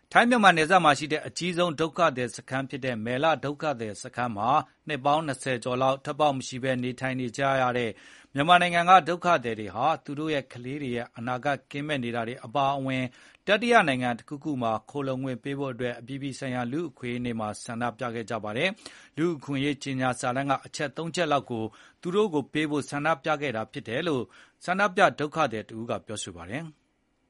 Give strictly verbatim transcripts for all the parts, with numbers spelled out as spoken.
ထိုင်းမြန်မာနယ်စပ်မှာရှိတဲ့အကြီးဆုံးဒုက္ခသည်စခန်းဖြစ်တဲ့မယ်လဒုက္ခသည်စခန်းမှာနှစ်ပေါင်း၂၀ကျော်လောက်ထွက်ပေါက်မရှိဘဲနေထိုင်နေကြရတဲ့မြန်မာနိုင်ငံကဒုက္ခသည်တွေဟာသူတို့ရဲ့ကလေးတွေရဲ့အနာဂတ်ကင်းမဲ့နေတာတွေအပါအဝင်တတိယနိုင်ငံတစ်ခုခုမှာခိုလှုံခွင့်ပေးဖို့အတွက်အပြည်ပြည်ဆိုင်ရာလူ့အခွင့်အရေးနေ့မှာဆန္ဒပြခဲ့ကြပါတယ်။လူ့အခွင့်အရေးကြေညာစာတမ်းကအချက်သုံးချက်လောက်ကိုသူတို့ကိုပေးဖို့ဆန္ဒပြခဲ့တာဖြစ်တယ်လို့ဆန္ဒပြဒုက္ခသည်တဦးကပြောဆိုပါတယ်။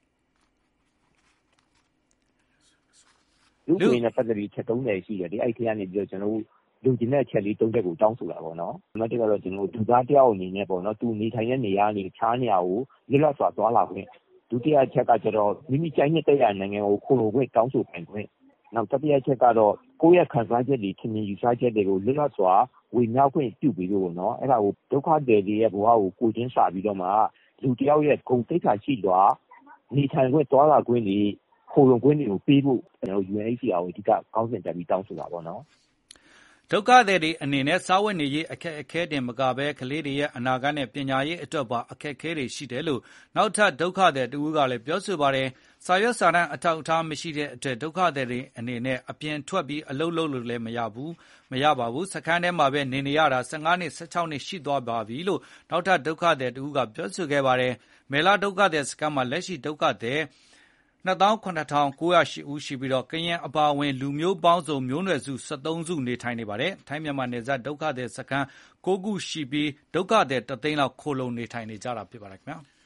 လူ့အခွင့်အရေးနဲ့ပတ်သက်ပြီးအချက်သုံးချက်ရှိတယ်လေအဲ့ဒီကနေပြီးတော့ကျွန်တော်တို့လူကျင်တဲ့အချက်လေးသုံးချက်ကိုတောင်းဆိုတာပေါ့နော်။နံပါတ်တစ်ကတော့ကျွန်တော်တို့လူသားတယောက်အနေနဲ့ပေါ့နော်သူနေထိုင်တဲ့နေရာကနေခြားနေရာကိုလွတ်လပ်စွာသွားလာခွင့်ဒုတိယအချက်ကကျတော့မိမိကြိုက်နှစ်တဲ့ရနိုင်ငံကိုခိုလှုံခွင့်တောင်းဆိုပိုင်ခွင့်နောက်တတိယအချက်ကတော့ကိုယ့်ရဲ့ခံစားချက်တွေထင်မြင်ယူဆချက်တွေကိုလွတ်လပ်စွာဝေမျှခွင့်ပြုပြီးလို့ပေါ့နော်အဲ့ဒါကိုဒုက္ခသည်တွေရဲ့ဘဝကိုကိုချင်းစာပြီးတော့မှလူတယောက်ရဲ့ဂုဏ်သိက္ခာရှိစွာနေထိုင်ခွင့်သွားလာခွင့်တွေခိုလှုံခွင့်တွေကိုပေးဖို့ကျွန်တော် ယူ အန် အိတ်စီ အာ ကိုအဓိကကောင်းစဉ်တက်ပြီးတောင်းဆိုတာပေါ့နော်ဒုက္ခသည်တွေအနေနဲ့စားဝတ်နေရေးအခက်အခဲတင်မကဘဲကလေးတွေရဲ့အနာဂတ်နဲ့ပညာရေးအတွက်ပါအခက်အခဲတွေရှိတယ်လို့နောက်ထပ်ဒုက္ခသည်တဦးကလည်းပြောဆိုပါတယ်။စာရွက်စာတမ်းအထောက်အထားမရှိတဲ့အတွက်ဒုက္ခသည်တွေအနေနဲ့အပြင်ထွက်ပြီးအလုပ်လုပ်လို့လည်းမရဘူးမရပါဘူးစခန်းထဲမှာပဲနေနေရတာ၁၅နှစ်၁၆နှစ်ရှိသွားပါပြီလို့နောက်ထပ်ဒုက္ခသည်တဦးကပြောဆိုခဲ့ပါတယ်။မေလဒုက္ခသည်စခန်းမှာလက်ရှိဒုက္ခသည်နှစ်သောင်းခုနှစ်ထောင်ကိုးရာရှစ်ဦးရှိပြီးတော့ကရင်အပါအဝင်လူမျိုးပေါင်းစုံမျိုးနွယ်စု၁၃စုနေထိုင်နေပါတယ်။ထိုင်းမြန်မာနယ်စပ်ဒုက္ခသည်စခန်း၉ခုရှိပြီးဒုက္ခသည်တသိန်းလောက်ခိုလှုံနေထိုင်နေကြတာဖြစ်ပါတယ်ခင်ဗျာ။